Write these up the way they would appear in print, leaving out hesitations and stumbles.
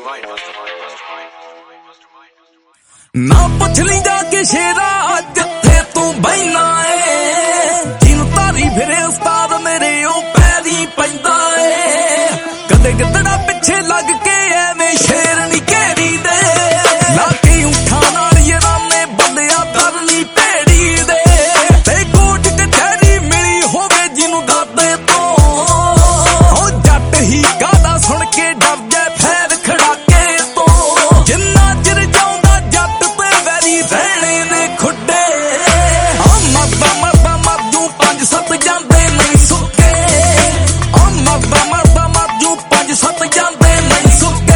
ना पुछ ली जाके शेरा जिथे तू बहना है, जिन तारी फिरे उस्ताद मेरे ओ पैरी पैंदा है। कदे गिदड़ा पिछे लग के एवें शेर नी घेरी दे, लाके उठा नाल यराने बंदिया करनी भेड़ी दे। ते कोट कचहरी मिली होवे जिनू दादे तो, ओ जट ही गादा सुन के डर जाए फैर खड़ाके तो। जिन्ना चिर जाऊंदा जट ते वैरी रहने ने खुडे, मरदा मरदा मरजू 5-7 जांदे नहीं सुके। मरदा मरदा मरजू 5-7 जांदे नहीं सुके।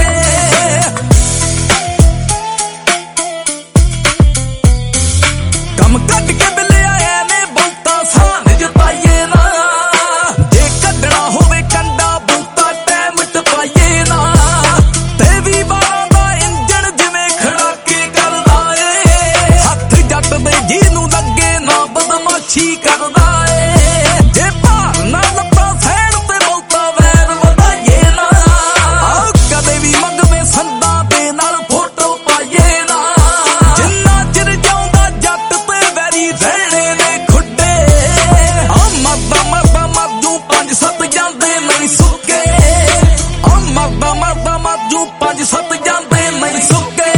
कम कट के बिले आया ने बहुता सान जताइए ना, जे कड्डना होवे कंडा बहुता टैम टपाइए ना। ते भी बारां दा इंजन जिवें खड़ाके करदा ए, हथ जट दे जिनू लगे ना बदमाशी करदा ए। जे भार ना लत्तां सैन ते बहुता वैर वधाइए ना, कदे भी मंगवे संदां दे नाल फोटो पाइए ना। जिन्ना चिर जाऊंदा जट ते वैरी रहने ने खुडे, मरदा मरदा मरजू 5-7 जांदे नहीं सुके। मरदा मरदा मरजू 5-7 जांदे नहीं सुके।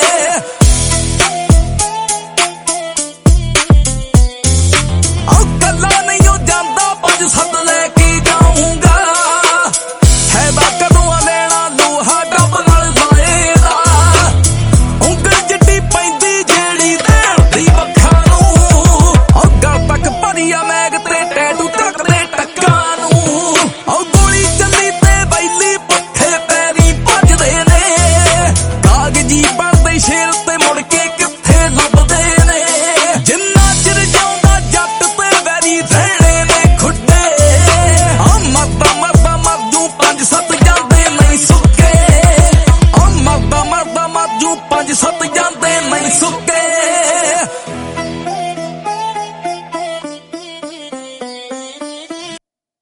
कला नहीं हो जांदा 5-7 लेके जाऊंगा, हैदा कदों लेना लोहा डब नाल लाएगा। ਉਂਗਲ ਜਿੱਡੀ ਪੈਂਦੀ ਜਿਹੜੀ ਦੇਣ ਦੀ ਵੱਖਾਂ ਨੂੰ, ਗਲ ਤੱਕ ਭਰੀਆ ਮੈਗ ਤੇ ਟੈਟੂ ਚੱਕਦੇ ਟੱਕਾਂ ਨੂੰ। ਗੋਲੀ ਚੱਲੀ ਤੇ ਬੈਲੀ ਪੁੱਠੇ ਪੈਰੀ ਭੱਜਦੇ ਨੇ, ਕਾਗਜ਼ੀ ਬਣਦੇ ਸ਼ੇਰ ਤੇ ਮੁੜ ਕੇ ਕਿੱਥੇ ਲੱਭਦੇ ਨੇ। ਜਿੰਨਾ ਚਿਰ ਜਾਉਂਦਾ ਜੱਟ ਤੇ ਵੈਰੀ ਰਹਿਣੇ ਨੇ ਖੁੱਡੇ, ਮਰਦਾ ਮਰਦਾ ਮਰਜੂ 5-7 ਜਾਂਦੇ ਨਹੀਂ ਸੁੱਕੇ। ਮਰਦਾ ਮਰਦਾ ਮਰਜੂ 5-7 ਜਾਂਦੇ ਨਹੀਂ ਸੁੱਕੇ।